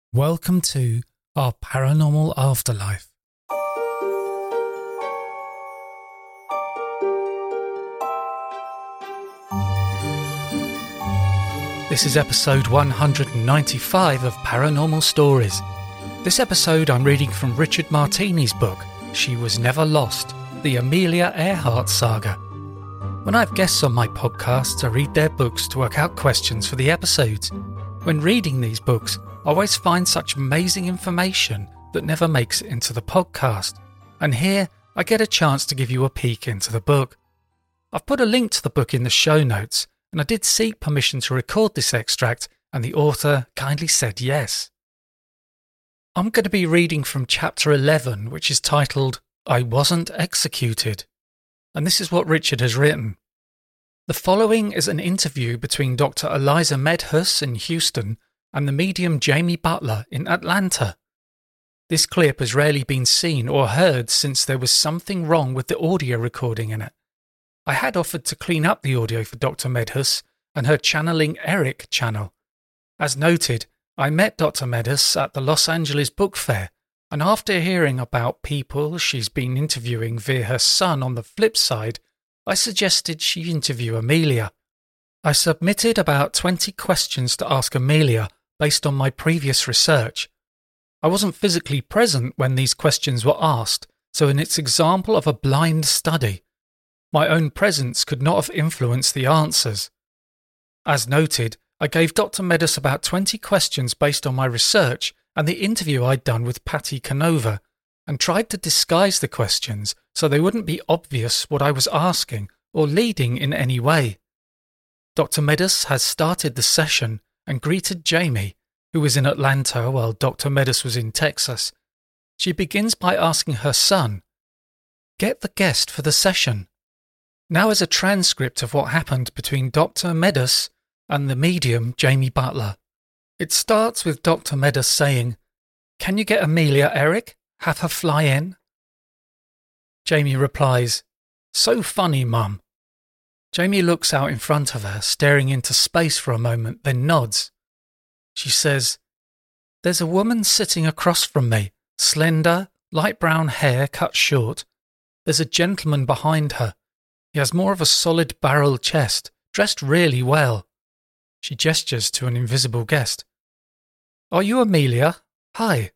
Welcome to our paranormal afterlife. This is episode 195 of Paranormal Stories. This episode I'm reading from Richard Martini's book, She Was Never Lost, the Amelia Earhart saga. When I have guests on my podcast, I read their books to work out questions for the episodes. When reading these books, I always find such amazing information that never makes it into the podcast. And here, I get a chance to give you a peek into the book. I've put a link to the book in the show notes, and I did seek permission to record this extract, and the author kindly said yes. I'm going to be reading from chapter 11, which is titled, I Wasn't Executed. And this is what Richard has written. The following is an interview between Dr. Eliza Medhus in Houston and the medium Jamie Butler in Atlanta. This clip has rarely been seen or heard since there was something wrong with the audio recording in it. I had offered to clean up the audio for Dr. Medhus and her Channeling Eric channel. As noted, I met Dr. Medhus at the Los Angeles Book Fair, and after hearing about people she's been interviewing via her son on the flip side, I suggested she interview Amelia. I submitted about 20 questions to ask Amelia based on my previous research. I wasn't physically present when these questions were asked, so in its example of a blind study, my own presence could not have influenced the answers. As noted, I gave Dr. Medhus about 20 questions based on my research and the interview I'd done with Patty Canova, and tried to disguise the questions so they wouldn't be obvious what I was asking or leading in any way. Dr. Medhus has started the session and greeted Jamie, who was in Atlanta while Dr. Medhus was in Texas. She begins by asking her son, "Get the guest for the session." Now is a transcript of what happened between Dr. Medhus and the medium Jamie Butler. It starts with Dr. Medhus saying, "Can you get Amelia, Eric? Have her fly in?" Jamie replies, "So funny, Mum." Jamie looks out in front of her, staring into space for a moment, then nods. She says, "There's a woman sitting across from me, slender, light brown hair cut short. There's a gentleman behind her. He has more of a solid barrel chest, dressed really well." She gestures to an invisible guest. "Are you Amelia? Hi."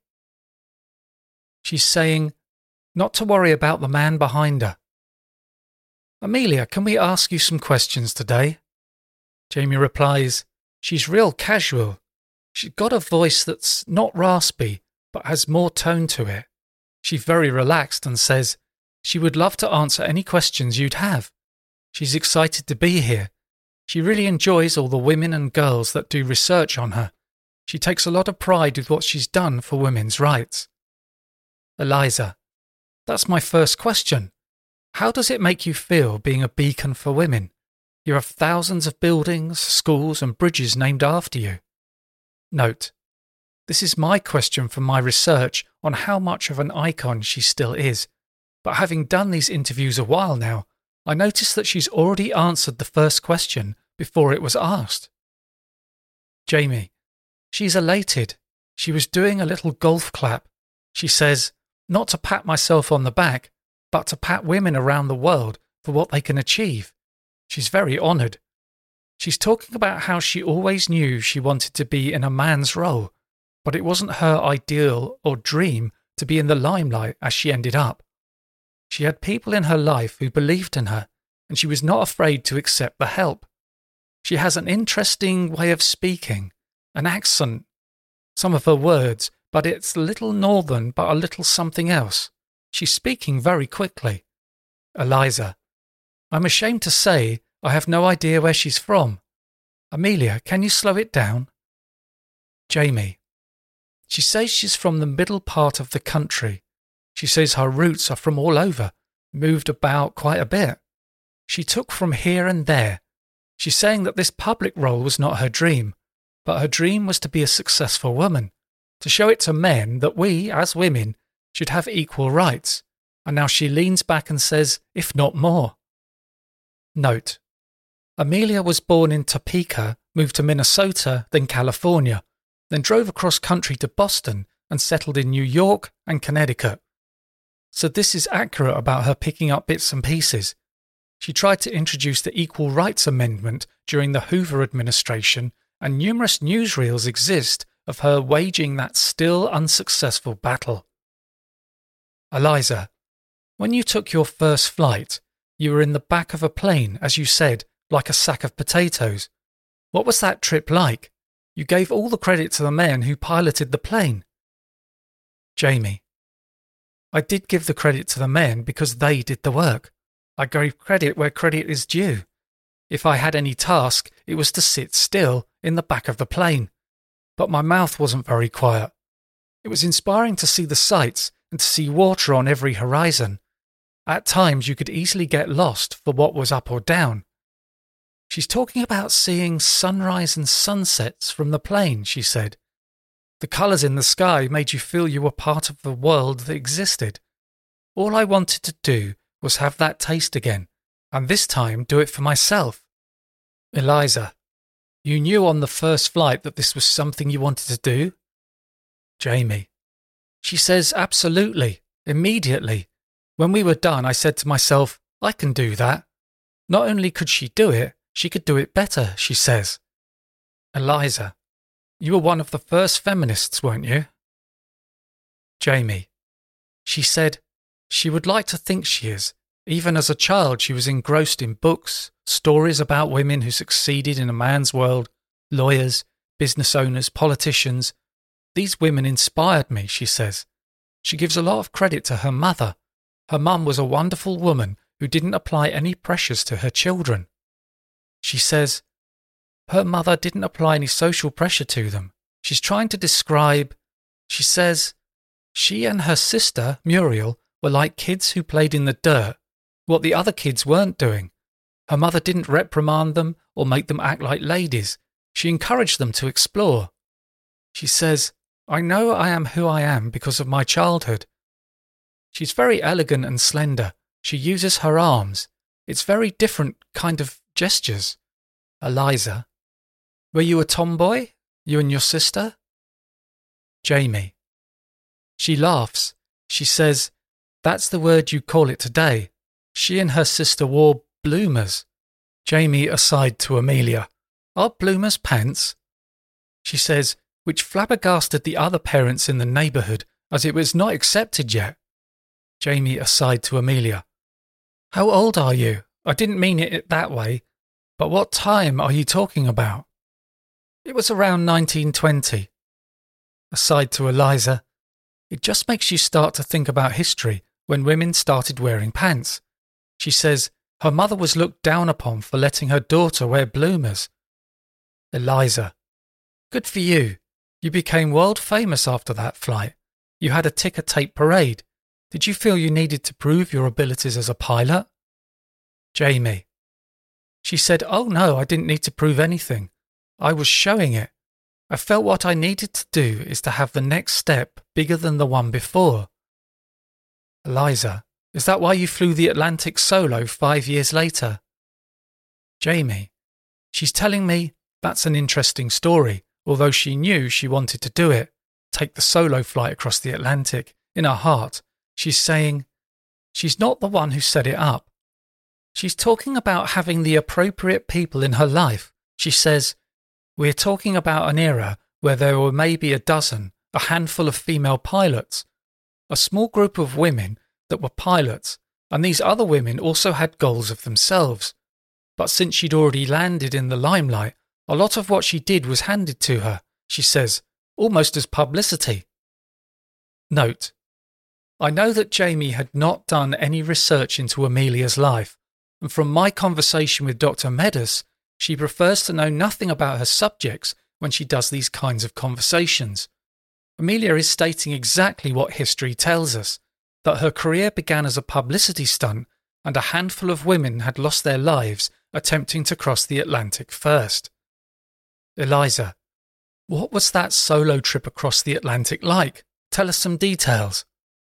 She's saying, not to worry about the man behind her. "Amelia, can we ask you some questions today?" Jamie replies, "She's real casual. She's got a voice that's not raspy, but has more tone to it. She's very relaxed and says she would love to answer any questions you'd have. She's excited to be here. She really enjoys all the women and girls that do research on her. She takes a lot of pride with what she's done for women's rights." Eliza, "That's my first question. How does it make you feel being a beacon for women? You have thousands of buildings, schools and bridges named after you." Note: this is my question from my research on how much of an icon she still is, but having done these interviews a while now, I noticed that she's already answered the first question before it was asked. Jamie, "She's elated. She was doing a little golf clap. She says, not to pat myself on the back, but to pat women around the world for what they can achieve. She's very honoured. She's talking about how she always knew she wanted to be in a man's role, but it wasn't her ideal or dream to be in the limelight as she ended up. She had people in her life who believed in her, and she was not afraid to accept the help. She has an interesting way of speaking, an accent, some of her words, but it's a little northern but a little something else. She's speaking very quickly." Eliza, "I'm ashamed to say I have no idea where she's from. Amelia, can you slow it down?" Jamie, "She says she's from the middle part of the country. She says her roots are from all over, moved about quite a bit. She took from here and there. She's saying that this public role was not her dream, but her dream was to be a successful woman, to show it to men that we, as women, should have equal rights, and now she leans back and says, if not more." Note: Amelia was born in Topeka, moved to Minnesota, then California. then drove across country to Boston and settled in New York and Connecticut. So this is accurate about her picking up bits and pieces. She tried to introduce the Equal Rights Amendment during the Hoover administration, and numerous newsreels exist of her waging that still unsuccessful battle. Eliza, when you took your first flight, you were in the back of a plane, as you said, like a sack of potatoes. What was that trip like? You gave all the credit to the men who piloted the plane. Jamie, I did give the credit to the men because they did the work. I gave credit where credit is due. If I had any task, it was to sit still in the back of the plane. But my mouth wasn't very quiet. It was inspiring to see the sights and to see water on every horizon. At times you could easily get lost for what was up or down. She's talking about seeing sunrise and sunsets from the plane, she said. The colours in the sky made you feel you were part of the world that existed. All I wanted to do was have that taste again, and this time do it for myself. Eliza, you knew on the first flight that this was something you wanted to do? Jamie, she says absolutely, immediately. When we were done, I said to myself, I can do that. Not only could she do it, she could do it better, she says. Eliza, you were one of the first feminists, weren't you? Jamie, she said, she would like to think she is. Even as a child, she was engrossed in books, stories about women who succeeded in a man's world, lawyers, business owners, politicians. These women inspired me, she says. She gives a lot of credit to her mother. Her mum was a wonderful woman who didn't apply any pressures to her children. She says, her mother didn't apply any social pressure to them. She's trying to describe, she says, she and her sister, Muriel, were like kids who played in the dirt, what the other kids weren't doing. Her mother didn't reprimand them or make them act like ladies. She encouraged them to explore. She says, I know I am who I am because of my childhood. She's very elegant and slender. She uses her arms. It's very different kind of gestures. Eliza, were you a tomboy? You and your sister? Jamie, she laughs. She says, that's the word you call it today. She and her sister wore bloomers. Jamie aside to Amelia, are bloomers pants? She says, which flabbergasted the other parents in the neighbourhood as it was not accepted yet. Jamie aside to Amelia, how old are you? I didn't mean it that way, but what time are you talking about? It was around 1920. Aside to Eliza, it just makes you start to think about history when women started wearing pants. She says her mother was looked down upon for letting her daughter wear bloomers. Eliza, good for you. You became world famous after that flight. You had a ticker tape parade. Did you feel you needed to prove your abilities as a pilot? Jamie, she said, oh no, I didn't need to prove anything. I was showing it. I felt what I needed to do is to have the next step bigger than the one before. Eliza, is that why you flew the Atlantic solo 5 years later? Jamie, she's telling me that's an interesting story, although she knew she wanted to do it, take the solo flight across the Atlantic. In her heart, she's saying, she's not the one who set it up. She's talking about having the appropriate people in her life. She says, we're talking about an era where there were maybe a handful of female pilots, a small group of women that were pilots, and these other women also had goals of themselves. But since she'd already landed in the limelight, a lot of what she did was handed to her, she says, almost as publicity. Note, I know that Jamie had not done any research into Amelia's life, and from my conversation with Dr. Meadows, she prefers to know nothing about her subjects when she does these kinds of conversations. Amelia is stating exactly what history tells us, that her career began as a publicity stunt and a handful of women had lost their lives attempting to cross the Atlantic first. Eliza, what was that solo trip across the Atlantic like? Tell us some details.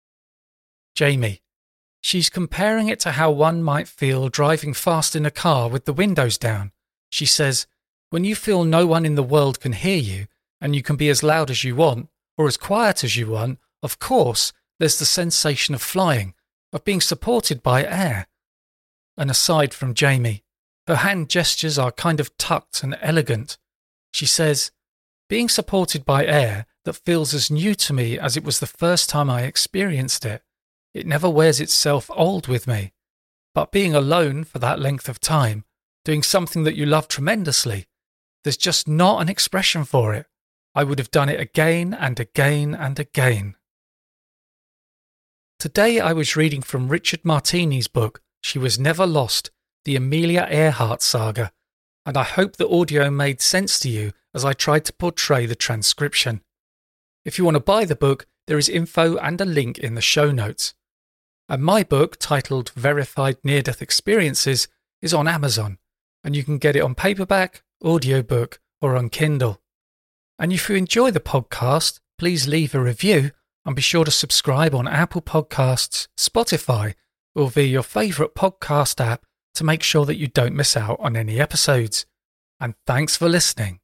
Jamie, she's comparing it to how one might feel driving fast in a car with the windows down. She says, when you feel no one in the world can hear you and you can be as loud as you want or as quiet as you want, of course, there's the sensation of flying, of being supported by air. And aside from Jamie, her hand gestures are kind of tucked and elegant. She says, being supported by air that feels as new to me as it was the first time I experienced it. It never wears itself old with me. But being alone for that length of time, doing something that you love tremendously, there's just not an expression for it. I would have done it again and again and again. Today I was reading from Richard Martini's book, She Was Never Lost, the Amelia Earhart saga, and I hope the audio made sense to you as I tried to portray the transcription. If you want to buy the book, there is info and a link in the show notes. And my book, titled Verified Near-Death Experiences, is on Amazon, and you can get it on paperback, audiobook, or on Kindle. And if you enjoy the podcast, please leave a review and be sure to subscribe on Apple Podcasts, Spotify, or via your favourite podcast app to make sure that you don't miss out on any episodes. And thanks for listening.